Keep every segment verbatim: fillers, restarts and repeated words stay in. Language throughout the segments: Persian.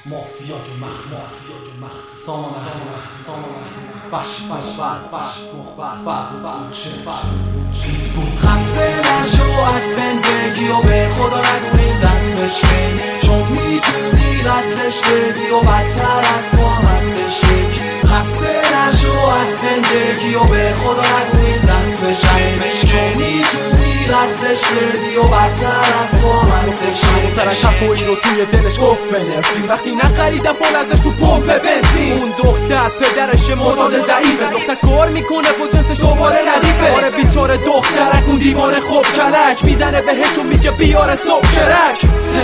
مافیا که مخ مافیا که مخ سانه سانه باش باش باش باش مخبر فرد چه چیت بود خسته نشو از زندگی و به خدا نگو این دستش بدی، چون میتونی دستش بدی و بدتر از تو هم هستش یکی. خسته نشو از زندگی و به خدا نگو این دستش بدی، چون میتونی دستش بدی و بدتر از تو هم هستش یکی. ترکف و اینو توی دلش گفت بنفرین وقتی نخریدم پول ازش تو پمپ بنزین. اون دختر پدرش معتاد ضعیفه، دختر کار میکنه با جنسش دوباره ردیفه. آره بیچاره دخترک اون دیوانه خوب کلک میزنه بهش و میگه بیاره صبح چرک.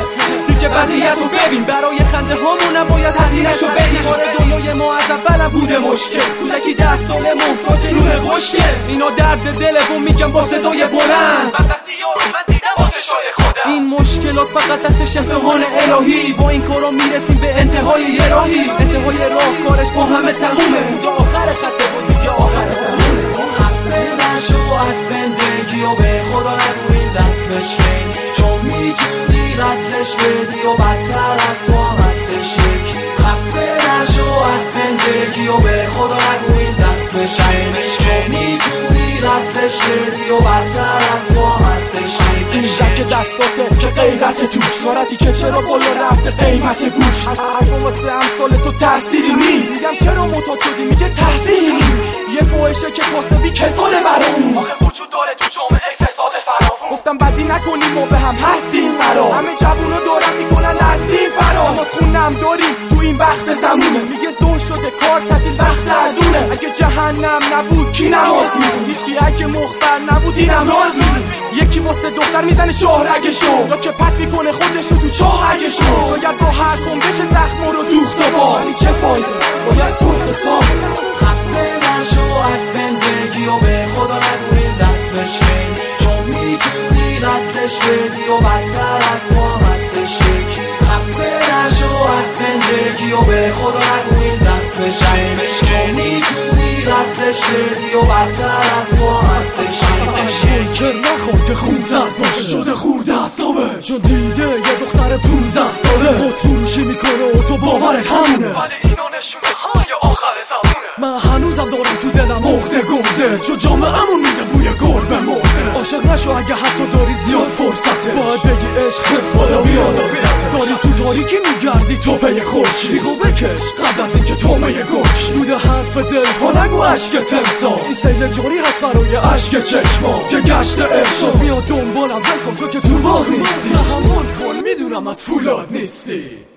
دیگه وضعیت رو ببین، برای خنده هامونم باید هزینه‌شو بدیم. آره دنیای ما از اولم بوده مشکل، کودکی ده ساله محتاج نون خشکه. اینا درد دله و میگم با صدای بلند، وقتی یارو من دیدم واسه شای خودم. این مشکلات فقط دستش امتحان الهی، با این کارا میرسیم به انتهای یه راهی. انتهای راه کارش با همه تمومه، اینجا آخر خطه و دیگه آخر زمونه. خسته نشو از زندگی و به خدا نگو این دستش بدی، چون میتونی دستش بدی و بدتر از تو هم هستش یکی. خسته نشو از زندگی و به خدا نگو این دستش بدی، چون میتونی دستش بدی و بدتر از تو هم هستش یکی. این شک دستاته که غیرت توش، نارتی که چرا بالا رفته قیمت گوش. حرفم واسه امثال تو تأثیری نیست، میگم چرا معتاد شدی میگه تحصیلی نیست. یه فوهشه که کاسبی کساله برامون، آخه وجود داره تو جامعه فساد فراوون. گفتم بدی نکنیم ما به هم هستیم فرا، همه جوونا دارن میکنن نزدیم فرا. ما خونم داریم تو این وقت زمونه، میگه زور شده کار تعطیل وقت از اونه. اگه جهنم نبود کی نماز میخون، هیچکی اگه مخبر نبود اینم راز میدون. یکی واسه دختر میزنه شاهرگشو، یا که پت میکنه خودشو تو چاهرگشو. شاید با هر کن بشه زخم رو دوخت و با، ولی چه فایده باید سوخت و ساخت. خسته نشو از زندگی و به خدا نگو این دستش بدی، چون میتونی دستش بدی و بدتر از تو هم هستش یکی. خسته نشو از زندگی و به خدا نگو این دستش بدی، چون میتونی دستش بدی و بدتر از تو هم هستش یکی. منکر نخور که خون زد باشه شده خورده اعصابه، چون دیده یه دختر پونزده ساله خود فروشی میکنه و تو باورت همونه، ولی اینا نشونه های آخر زمونه. من هنوزم دارم تو دلم عقده گرده، چون جامعه‌مون میده بوی گربه مرده. عاشق نشو اگه حتی داری زیاد فرصته، باید بگی عشق بالا بیاد داری تو تاریکی میگردی تو پی خورشید. تیغو بکش قبل از اینکه تومه گوش دود حرف دل ها نگو عشق تمسا. این سیل جاری هست برای عشق چشما که گشت عشق میاد دنبالم. ول کن تو که تو باغ نیستی، تحمل کن میدونم از فولاد نیستی.